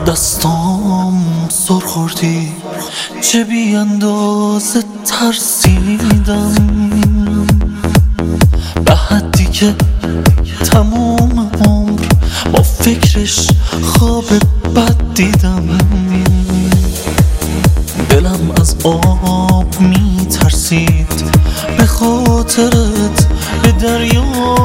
دستام سر خوردی، چه بی اندازه ترسیدم، به حدی که تموم عمر با فکرش خواب بد دیدم. دلم از آب می ترسید، به خاطرت به دریا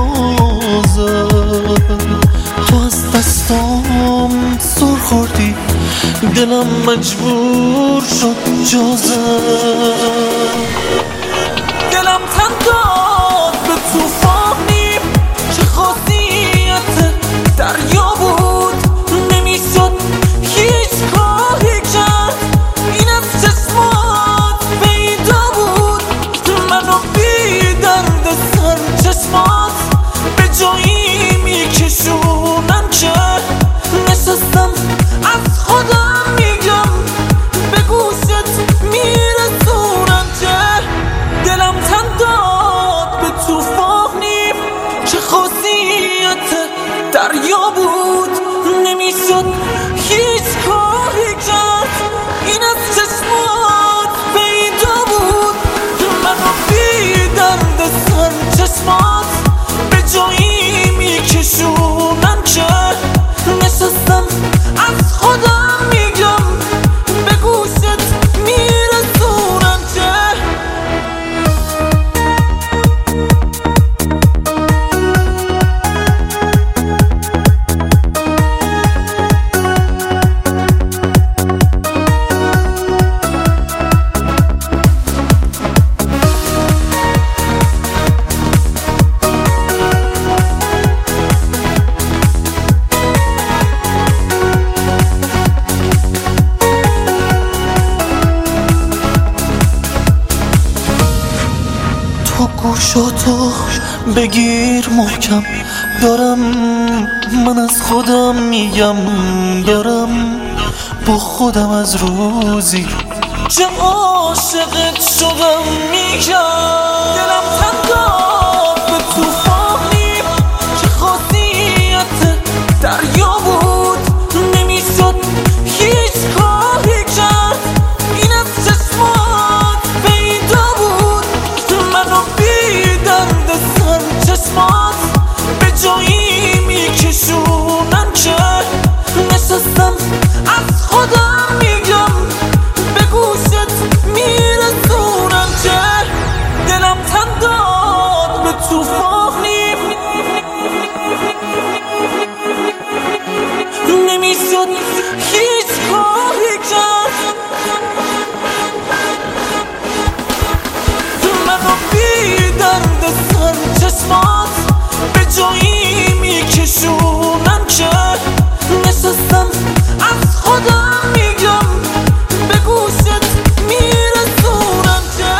زد. تو از دستام سر خوردی، دلم مجبور شد جا زد. دلم تن داد به توفانی که خاصیت دریا بود، نمیشد هیچ کاری کرد، این از چشمات پیدا بود. منو بی درد سر چشمات به جایی میکشونن که نشستم از خودم میگم، به گوشت میرسونن که دلم تن داد به توفانی که خاصیت دریا بود، نمیشد هیچ کاری کرد، این از چشمات پیدا بود. منو بی درد سر چشمات به جایی میکشونن که نشستم از خودم میگم، به گوشت میرسونن که تو گوشاتو بگیر محکم، دارم من از خودم میگم، دارم با خودم از روزی که عاشقت شدم میگم. دلم تن داد به توفانی که خاصیت دریا بود، نمیشد هیچ کاری کرد، این از چشمات پیدا بود. منو بی درد سر چشمات به جایی میکشونن که نشستم از خودم میگم، به گوشت میرسونن که دلم تن داد به توفانی نمیشد هیچ کاری کرد. منو بی درد سر چشمات به جایی میکشونن که نشستم از خودم میگم، به گوشت میرسونن که